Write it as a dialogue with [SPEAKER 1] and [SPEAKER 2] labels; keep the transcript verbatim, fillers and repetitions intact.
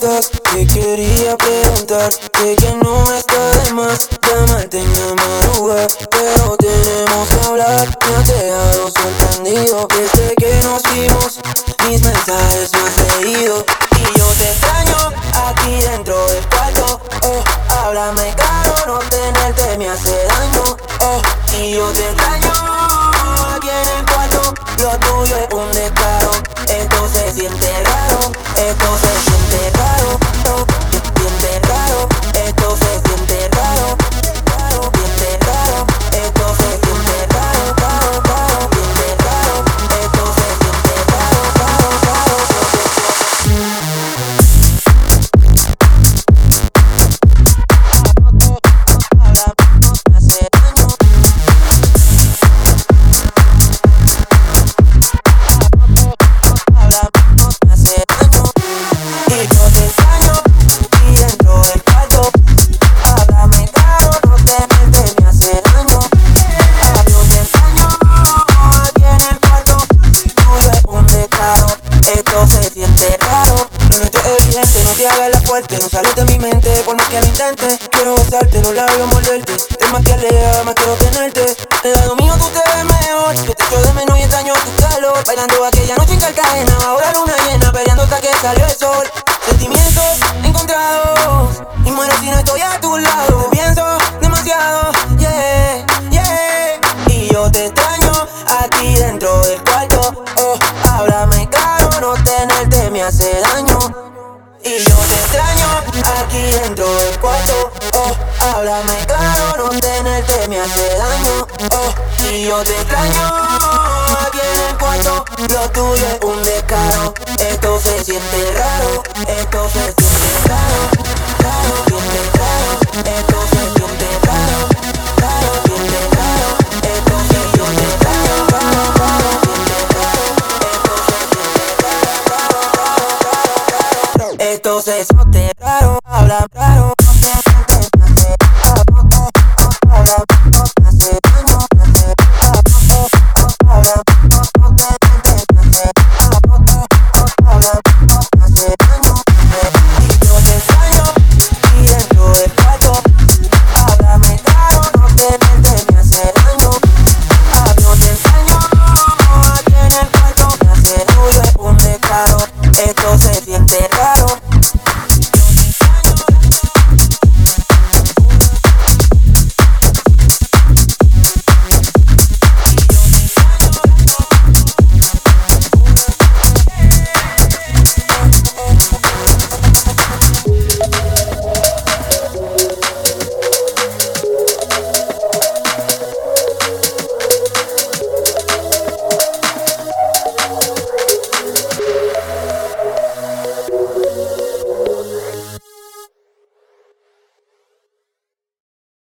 [SPEAKER 1] estás? Te quería preguntar, sé que no está de más llamarte en la madrugada, pero tenemos que hablar. Me has dejado sorprendido desde que nos vimos, mis mensajes me has leído y yo te extraño aquí dentro del cuarto. Oh, háblame claro, no tenerte me hace daño. Oh, y yo te extraño aquí en el cuarto. Lo tuyo es un descaro, esto se siente raro, esto se siente raro, oh, siente raro, esto se siente raro, raro, siente raro, esto se siente raro, raro, raro, siente raro, esto se siente raro, raro, raro, no sales de mi mente, por más que lo intente. Quiero besarte los labios, morderte. Es más que aleja, más quiero tenerte. En lado mío tú te ves mejor. Yo te echo de menos y extraño tu calor. Bailando aquella noche en Cartagena, bajo la luna llena, peleando hasta que salió el sol. Sentimientos encontrados, y muero si no estoy a tu lado. Te pienso demasiado, yeah, yeah. Y yo te extraño aquí dentro del cuarto. Oh, háblame claro, no tenerte me hace daño. Y yo te extraño aquí dentro del cuarto. Oh, háblame claro, no tenerte me hace daño. Oh, y yo te extraño aquí en el cuarto. Lo tuyo es un descaro, esto se siente raro, esto se siente raro, raro, siente raro, esto se siente raro, raro, siente raro, esto se siente raro, raro, raro, siente raro, esto se siente raro, raro, raro, raro, raro. Esto se siente raro, habla raro, no te sientes, me hace raro, habla, me hace daño, me hace raro, habla, no te sientes, me hace raro, habla, me hace daño, y yo te extraño y dentro del cuarto. Háblame claro, no tenerte me hace daño. Ah, yo te extraño aquí en el cuarto. Me hace tuyo es un descaro, esto se siente raro.